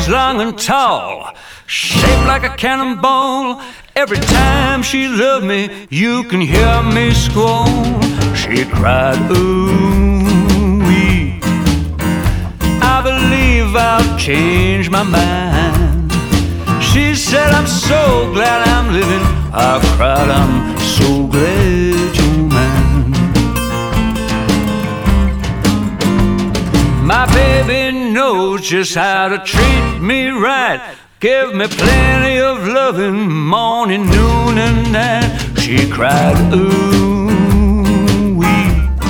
baby's long and tall, shaped like a cannonball. Every time she loved me, you can hear me squall. She cried, ooh-wee, I believe I'll change my mind. She said, I'm so glad I'm living. I cried, I'm so glad you're mine. My baby knows just how to treat me right. Give me plenty of loving, morning, noon, and night. She cried, ooh-wee,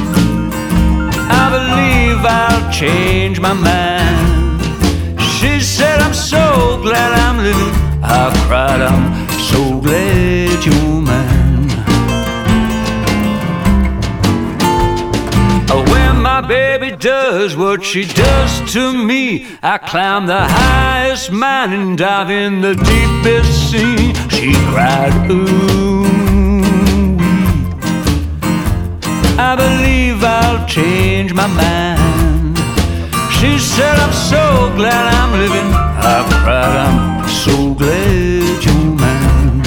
I believe I'll change my mind. She said, I'm so glad I'm living. I cried, I'm so glad you're mine. When my baby does what she does to me, I climb the highest mountain and dive in the deepest sea. She cried, ooh-wee, I believe I'll change my mind. She said, I'm so glad I'm living. I cried, I'm so glad you're mine.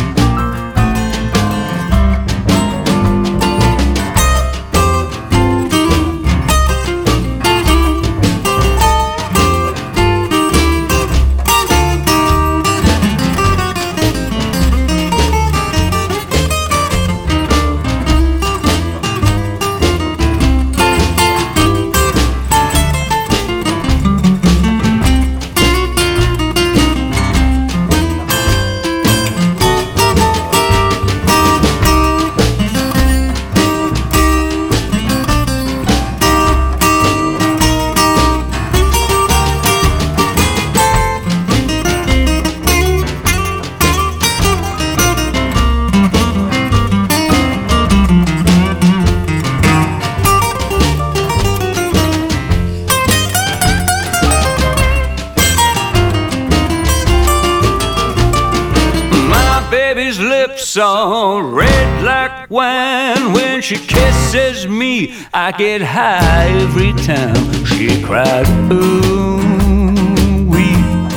Baby's lips are red like wine. When she kisses me, I get high every time. She cried, ooh-wee,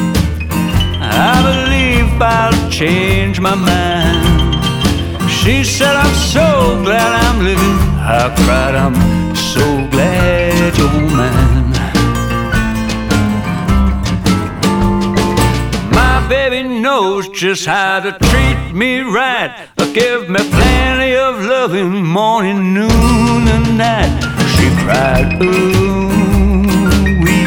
I believe I'll change my mind. She said, I'm so glad I'm living. I cried, I'm so glad you're mine. Baby knows just how to treat me right. Give me plenty of loving, morning, noon, and night. She cried, ooh-wee,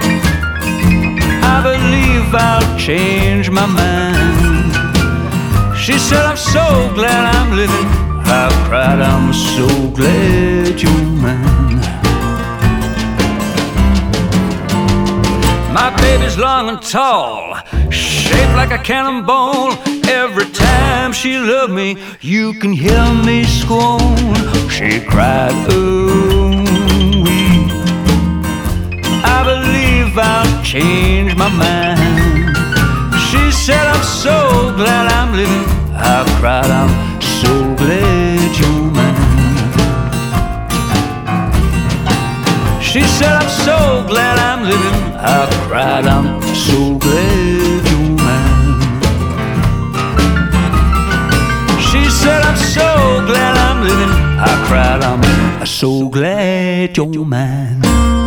I believe I'll change my mind. She said, I'm so glad I'm living. I cried, I'm so glad you're mine. My baby's long and tall, shaped like a cannonball. Every time she loved me, you can hear me squall. She cried, ooh-wee, I believe I'll change my mind. She said, I'm so glad I'm living. I cried, I'm so glad you're mine. She said, I'm so glad I'm living. I cried, I'm so glad you're mine. She said, I'm so glad I'm living. I cried, I'm so glad you're mine.